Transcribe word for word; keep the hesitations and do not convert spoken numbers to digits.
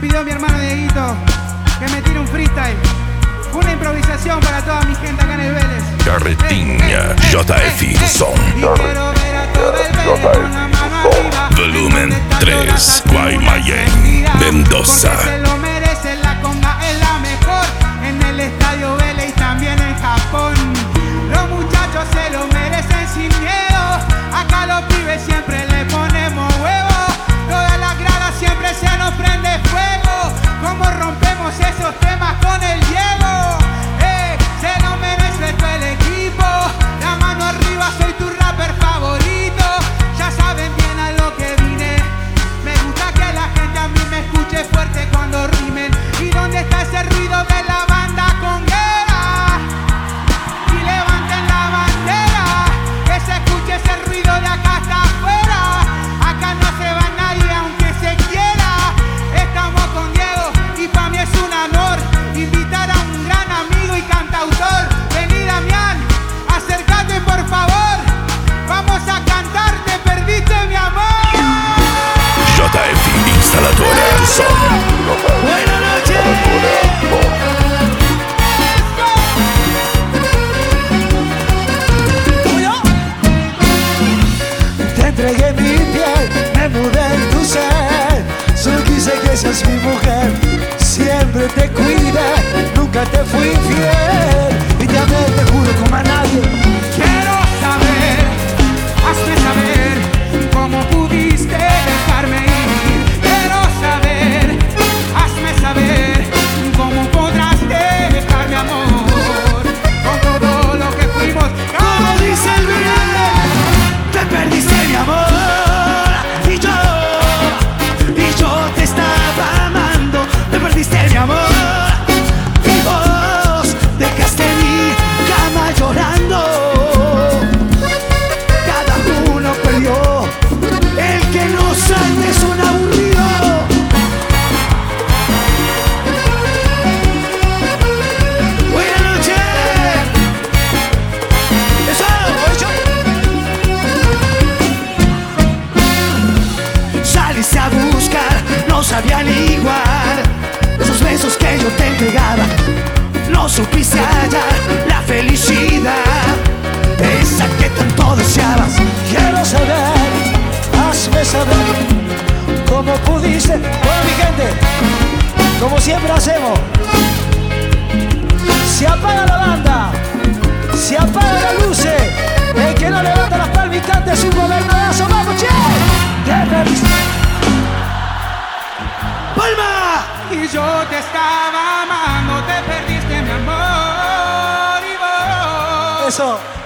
pidió mi hermano Dieguito que me tire un freestyle, una improvisación para toda mi gente acá en el Vélez. Carretinha J F Som. Volumen tres, Guaymallén, Mendoza. Porque se lo merece, la conga es la mejor en el estadio Vélez y también en Japón. Los muchachos se lo merecen sin miedo. Acá los pibes siempre le ponemos huevo. Todas las gradas siempre se nos prende fuego. Como rompemos esos temas con el Diego. Eh, se lo merece todo el equipo. La mano arriba, soy tu rapper favorito. Ya saben bien a lo que vine. Me gusta que la gente a mí me escuche fuerte cuando rimen. ¿Y dónde está ese ruido de la banda conguera? Y levanten la bandera, que se escuche ese ruido de acá hasta afuera. Acá no se va nadie aunque se quiera. Estamos con Diego y para mí es un honor invitar a un gran amigo y cantautor. Vení Damián, acércate por favor. Vamos a cantar, te perdiste mi amor. J F Instaladora Som. Buenas noches. Te entregué mi piel, me mudé en tu ser. Solo quise que seas mi mujer. Siempre te cuidé, nunca te fui infiel. Y te amé, te juro, como a nadie. Quiero saber, hazme saber cómo pudiste dejarme ir. Quiero saber, hazme saber cómo podrás dejar mi amor. Con todo lo que fuimos, Como dice el video, te perdiste mi amor. Y yo, y yo te estaba amando. Te perdiste mi amor. Y vos dejaste mi cama llorando. Cada uno perdió. El que no salte es un aburrido. Buenas noches. Eso, eso. Saliste a buscar, no sabían igual. Esos besos que yo te entregaba, no supiste hallar la felicidad, esa que tanto deseabas. Quiero saber, hazme saber cómo pudiste. Bueno, mi gente, como siempre hacemos, se apaga la banda, se apagan las luces. El que no levanta las palmas y cante es un gobernazo. ¡Vamos, che! Te perdiste. ¡Palma! y yo te estaba amando, te perdiste mi amor y vos. Eso.